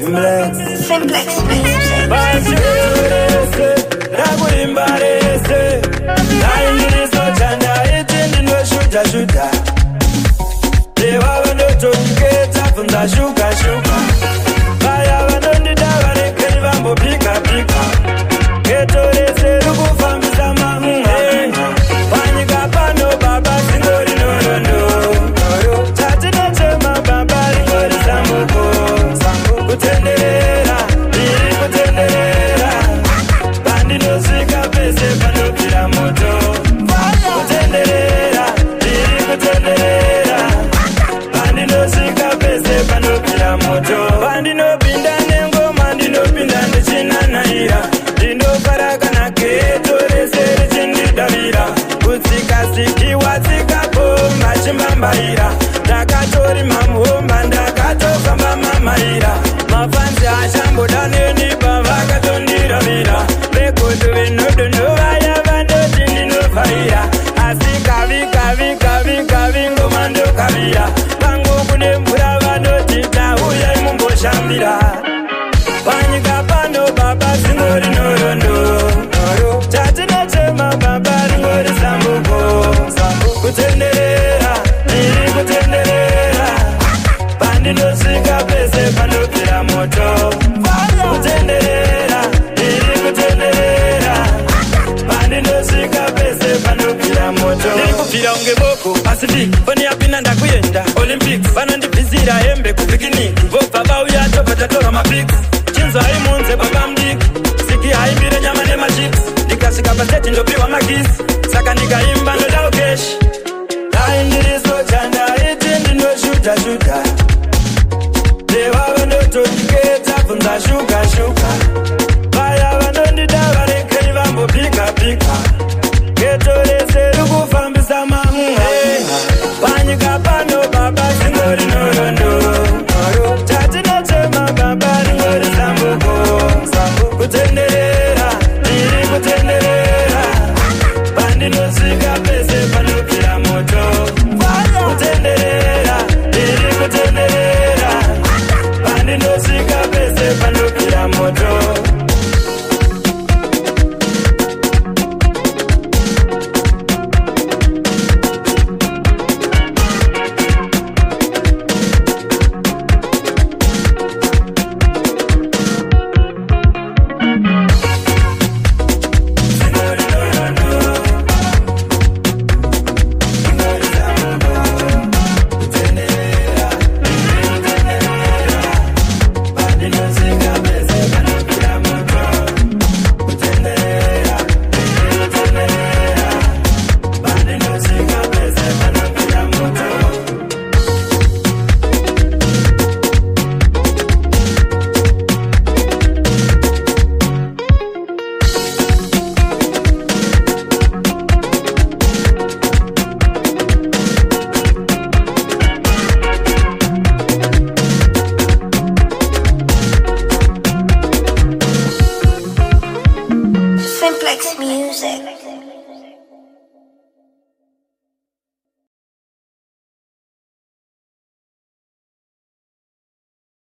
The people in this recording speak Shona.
Simplex Music. Bachirese, rakuimbarese, naindirizochanda iti ndinoshuta-shuta. Deva vanotoketa bvunza shuka-shuka. Vaya vanondida varekeri vambopika-pika. Ketorese rikufambisa mahunga. Panyika pano baba singori norondo. Chatinotema baba ringori sambuko. Kutenderera, iri kutenderera. Pandinosvika pese panopira moto. Kutenderera, iri kutenderera. Pandinosvika pese panopira moto. Pandinopinda nengoma ndinopinda ndichinanaira. Ndinofara kana keto rese richindidavira. Kutsika-sikiwa tsikapo machimbambaira. Ndakatori mamuhomba ndakatofamba mamaira. Mafanzi achamboda neni pavakatondiravira. Vekoto venodondo vaya vandoti ndinofaira. Asi kavi ngoma ndokavira. Pango kune mvura vanoti tauyai mumboshambira. Panyika pano baba singori norondo. Chatinotema baba ringori sambuko. Kutenderera, iri kutenderera. Pandinosvika pese panopira moto. Kutenderera, iri kutenderera. Pandinosvika pese panopira moto. Ndiri kupfira unge boko Pacific. Foni yapinda ndakuyenda Olympics. Vanondibvisira hembe kupicnic. Vobva vauya tobva tatora mapics. Chinzo haimunze baba mdiki. Siki haimbire nyama nemachips. Ndikasvika paseti ndopiwa magisi. Saka ndikaimba ndodawo keshi. Ndaindirizochanda iti ndinoshuta-shuta. Deva vanotoketa bvunza shuka-shuka. Vaya vanondida varekeri vambopika-pika. Ketorese rikufambisa mahunga. Panyika pano baba singori norondo. Chatinotema baba ringori sambuko. Kutenderera, iri kutenderera. Pandinosvika pese panopira moto. Kutenderera, iri kutenderera. Pandinosvika pese panopira moto. Simplex Music.